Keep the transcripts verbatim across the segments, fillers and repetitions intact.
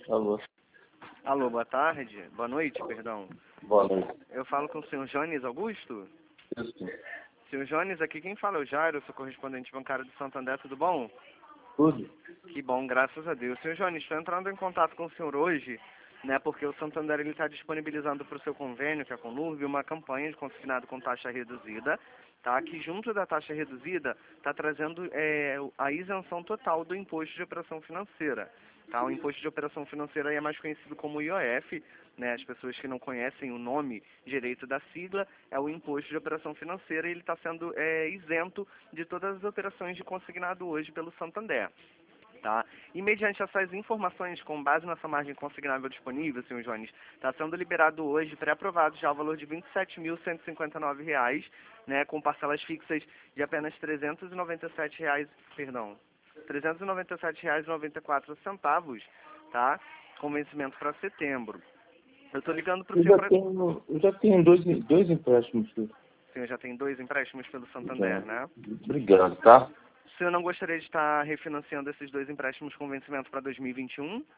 Alô. Alô, boa tarde. Boa noite, perdão. Boa noite. Eu falo com o senhor Jones Augusto? Isso. senhor Jones, aqui quem fala é o Jairo, sou correspondente bancário do Santander, tudo bom? Tudo? Que bom, graças a Deus. senhor Jones, estou entrando em contato com o senhor hoje, né, porque o Santander está disponibilizando para o seu convênio, que é com o Nurb, uma campanha de consignado com taxa reduzida, tá? Que junto da taxa reduzida está trazendo é, a isenção total do imposto de operação financeira. Tá? O imposto de operação financeira aí é mais conhecido como I O F, né? As pessoas que não conhecem o nome direito da sigla, é o imposto de operação financeira e ele está sendo é, isento de todas as operações de consignado hoje pelo Santander. Tá? E mediante essas informações, com base nessa margem consignável disponível, senhor Jones, está sendo liberado hoje, pré-aprovado já o valor de vinte e sete mil cento e cinquenta e nove reais, né, com parcelas fixas de apenas trezentos e noventa e sete reais, perdão, trezentos e noventa e sete reais e noventa e quatro centavos, tá? Com vencimento para setembro. Eu estou ligando para o Eu senhor... já Pra... tenho, eu já tenho dois, dois empréstimos. O senhor já tem dois empréstimos pelo Santander, Já. né? Obrigado, tá? O senhor não gostaria de estar refinanciando esses dois empréstimos com vencimento para dois mil e vinte e um?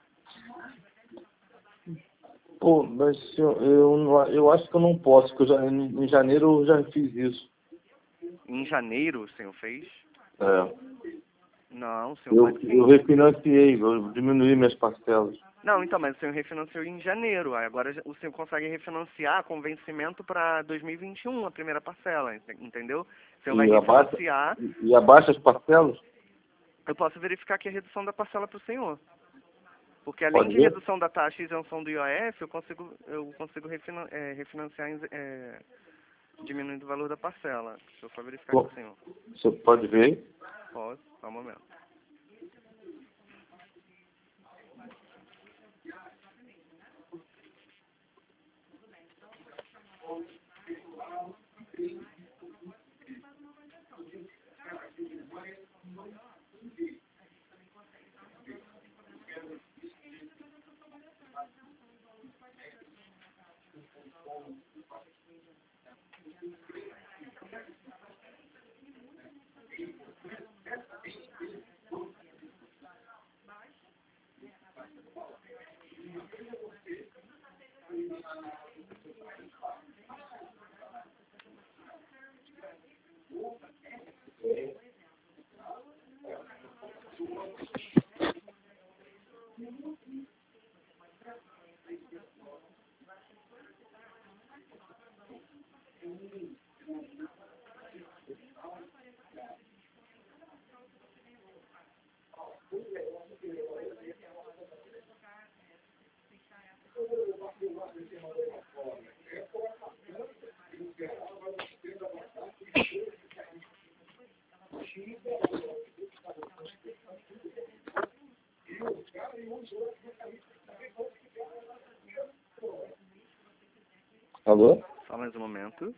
Pô, mas eu, eu, não- eu acho que eu não posso, porque eu já, em, em janeiro eu já fiz isso. Em janeiro o senhor fez? É. Não, o senhor Eu, pode eu sim. refinanciei, eu diminuí minhas parcelas. Não, então, mas o senhor refinanciou em janeiro. Aí agora o senhor consegue refinanciar com vencimento para dois mil e vinte e um a primeira parcela, ent- entendeu? O senhor vai E abaixa, refinanciar. e abaixa as parcelas? Eu posso verificar aqui a redução da parcela para o senhor. Porque além Pode de ver? redução da taxa e isenção do I O F, eu consigo, eu consigo refinan é, refinanciar em- é, diminuindo o valor da parcela. Deixa eu só verificar aqui Pô, para o senhor. você pode ver aí? Posso? Só um momento. Alô? Só mais um momento.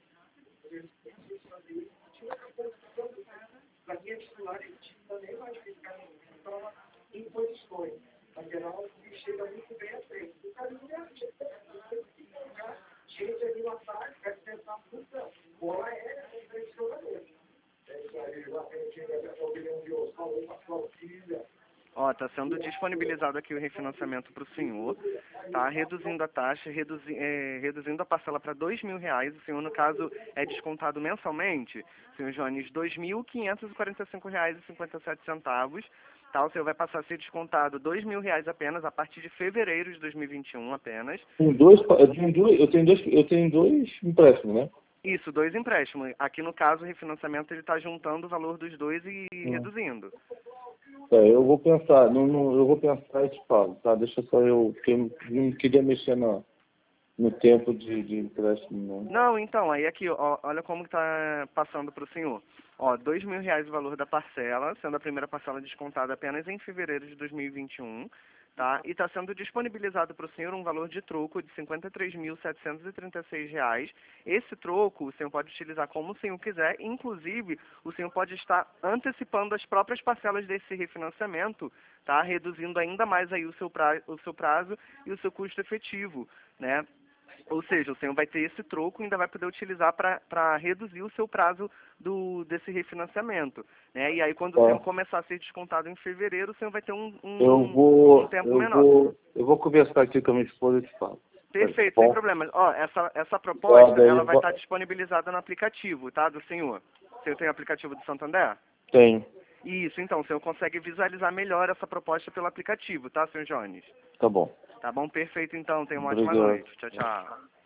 Ó, está sendo disponibilizado aqui o refinanciamento para o senhor, tá? Reduzindo a taxa, reduzi, é, reduzindo a parcela para dois mil reais. O senhor, no caso, é descontado mensalmente, senhor Jones, dois mil quinhentos e quarenta e cinco reais e cinquenta e sete centavos. Tá? O senhor vai passar a ser descontado dois mil reais apenas a partir de fevereiro de dois mil e vinte e um apenas. Tem dois, eu tenho dois, eu tenho dois, eu tenho dois empréstimos, né? Isso, dois empréstimos. Aqui no caso, o refinanciamento ele está juntando o valor dos dois e Hum. reduzindo. É, eu vou pensar, não, não, eu vou pensar e te falo, tá? Deixa só eu, porque eu não queria mexer no, no tempo de, de empréstimo, não. Não, então, aí aqui, ó, olha como está passando para o senhor. Ó, dois mil reais o valor da parcela, sendo a primeira parcela descontada apenas em fevereiro de dois mil e vinte e um, tá? E está sendo disponibilizado para o senhor um valor de troco de cinquenta e três mil setecentos e trinta e seis reais. Esse troco o senhor pode utilizar como o senhor quiser, inclusive o senhor pode estar antecipando as próprias parcelas desse refinanciamento, tá? Reduzindo ainda mais aí o seu prazo, o seu prazo e o seu custo efetivo, né? Ou seja, o senhor vai ter esse troco e ainda vai poder utilizar para reduzir o seu prazo do, desse refinanciamento, né? E aí, quando o Tá. senhor começar a ser descontado em fevereiro, o senhor vai ter um, Eu um, vou, um tempo eu menor. vou, eu vou conversar aqui com a minha esposa e te falo. Perfeito, Bom, sem problema. Ó, essa, essa proposta, Ó, daí ela vai vo- estar disponibilizada no aplicativo, tá, do senhor? O senhor tem o aplicativo do Santander? Tem. Isso, então, o senhor consegue visualizar melhor essa proposta pelo aplicativo, tá, senhor Jones? Tá bom. Tá bom? Perfeito, então. Tenha uma ótima Obrigado. noite. Tchau, tchau.